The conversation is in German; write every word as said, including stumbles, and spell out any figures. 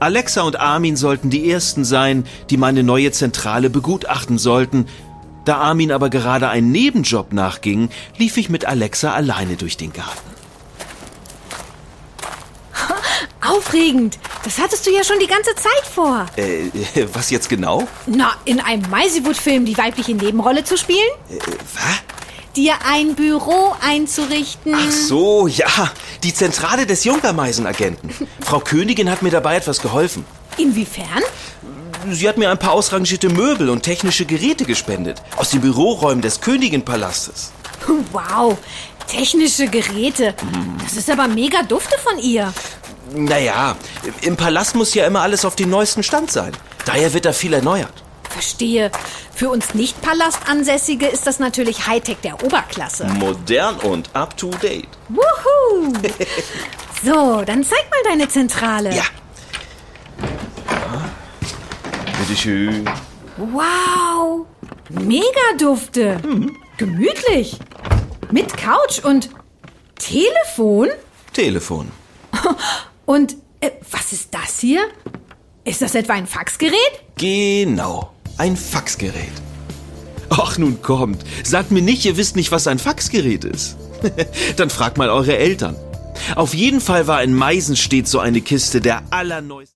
Alexa und Armin sollten die Ersten sein, die meine neue Zentrale begutachten sollten. Da Armin aber gerade einen Nebenjob nachging, lief ich mit Alexa alleine durch den Garten. Aufregend. Das hattest du ja schon die ganze Zeit vor. Äh, was jetzt genau? Na, in einem Meisewood-Film die weibliche Nebenrolle zu spielen? Äh, was? Dir ein Büro einzurichten. Ach so, ja. Die Zentrale des Junkermeisen-Agenten. Frau Königin hat mir dabei etwas geholfen. Inwiefern? Sie hat mir ein paar ausrangierte Möbel und technische Geräte gespendet. Aus den Büroräumen des Königinpalastes. Wow, technische Geräte. Das ist aber mega dufte von ihr. Naja, im Palast muss ja immer alles auf dem neuesten Stand sein. Daher wird da viel erneuert. Verstehe. Für uns Nicht-Palastansässige ist das natürlich Hightech der Oberklasse. Modern und up-to-date. Wuhu! So, dann zeig mal deine Zentrale. Ja. Bitteschön. Wow, mega dufte. Mhm. Gemütlich. Mit Couch und Telefon. Telefon. Und äh, was ist das hier? Ist das etwa ein Faxgerät? Genau, ein Faxgerät. Ach, nun kommt. Sagt mir nicht, ihr wisst nicht, was ein Faxgerät ist. Dann fragt mal eure Eltern. Auf jeden Fall war in Meisen stets so eine Kiste der allerneuesten...